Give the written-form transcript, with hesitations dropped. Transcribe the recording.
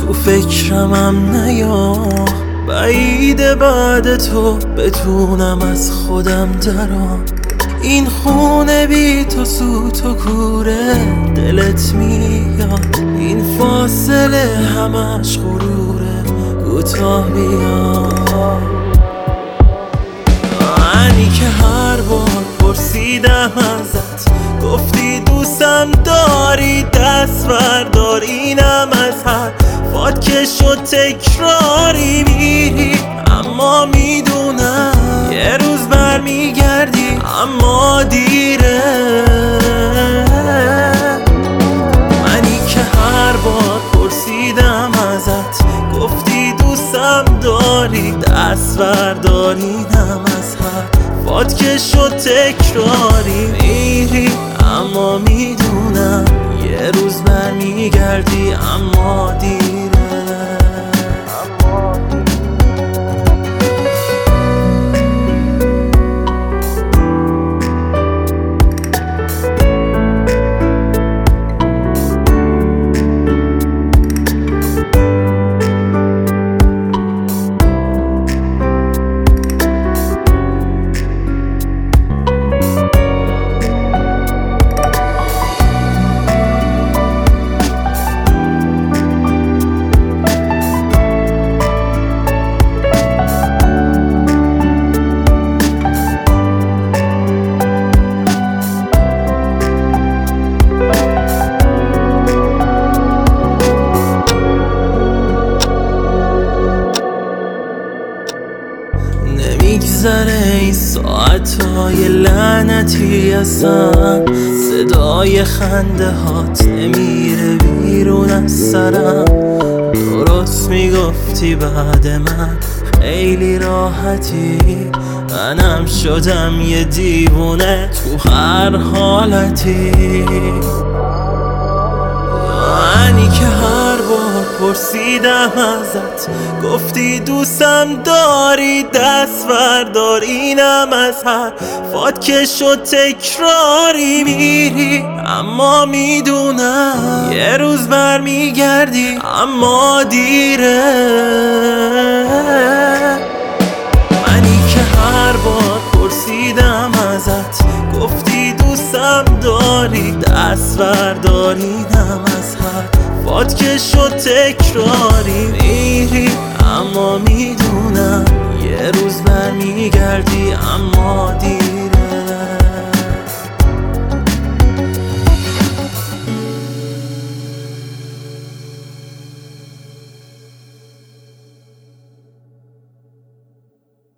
تو فکرمم نیا، بعیده بعد تو بتونم از خودم درام. این خونه بی تو سوت و کوره دلت میاد، این فاصله همش غروره کوتاه بیاد. منی که هر بار پرسیدم ازت گفتی دوستم داری، دست بردار اینم از حرفات که شد تکراری. میری اما میدونم یه روز برمیگردی، اما دیره. منی که هر بار پرسیدم ازت گفتی دوستم داری، دست بردار اینم از حرفات که شد تکراری. میری اما میدونم یه روز برمیگردی، اما دیره. نمیگذره این ساعتهای لعنتی اصلا، صدای خنده هات نمیره بیرون از سرم. درست میگفتی بعد من خیلی راحتی، منم شدم یه دیوونه تو هر حالتی. منی که هر بار پرسیدم ازت گفتی دوستم داری، دست بردار اینم از حرفات که شد تکراری. میری اما میدونم یه روز برمیگردی، اما دیره. منی که هر بار پرسیدم ازت گفتی دوستم داری، دست بردار اینم از حرفات که شد تکراری. میری اما میدونم یه روز برمیگردی، اما